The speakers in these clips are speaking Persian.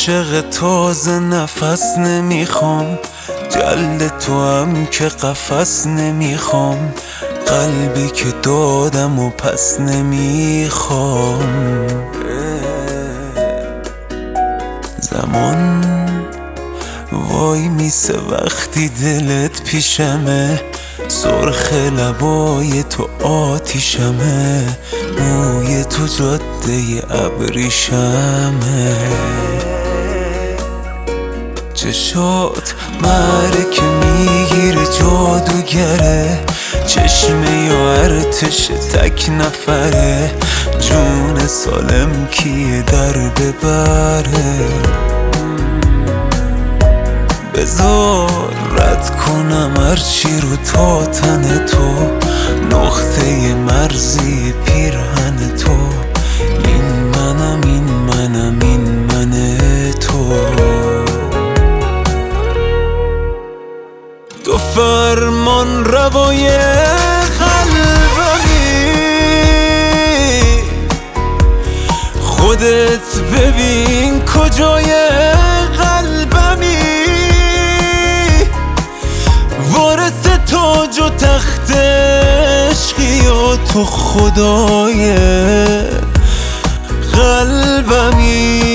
عاشق تازه نفس نمیخوام، جلد تو هم که قفس نمیخوام، قلبی که دادم و پس نمیخوام. زمان وای میسه وقتی دلت پیشمه، سرخ لبای تو آتیشمه، موی تو جاده ابریشمه، چشات معرکه میگیره جادوگره، چشمه یا ارتش تک نفره، جون سالم کیه در ببره. بذار رد کنم هرچی رو تا تن تو، نقطه مرزی پیرهن تو، این منم این منم این من تو. تو فرمان روای قلبمی، خودت ببین کجای قلبمی، وارث تاج و تخت عشقی و تو خدای قلبمی.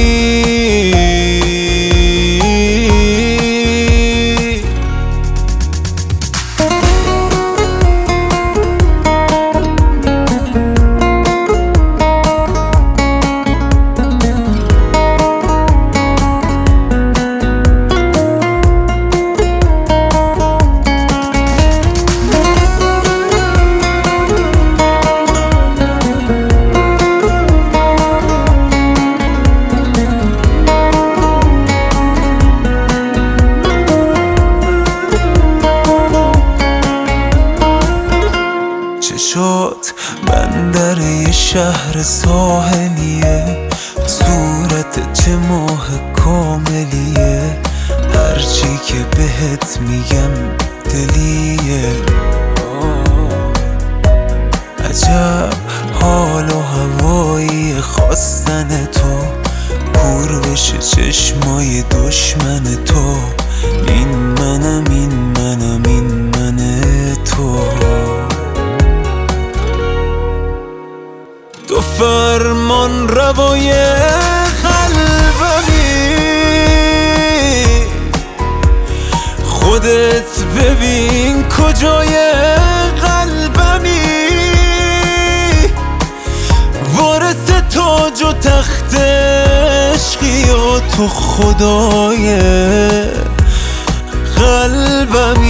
چشات بندر یه شهر ساحلیه، صورت چه ماه کاملیه، هرچی که بهت میگم دلیه. عجب حال و هوایی خواستن تو، کور بشه چشمای دشمن تو، این منم این منم این من تو. تو فرمان روای قلبمی، خودت ببین کجای قلبمی، وارث تاج و تخت عشقی و تو خدای قلبمی.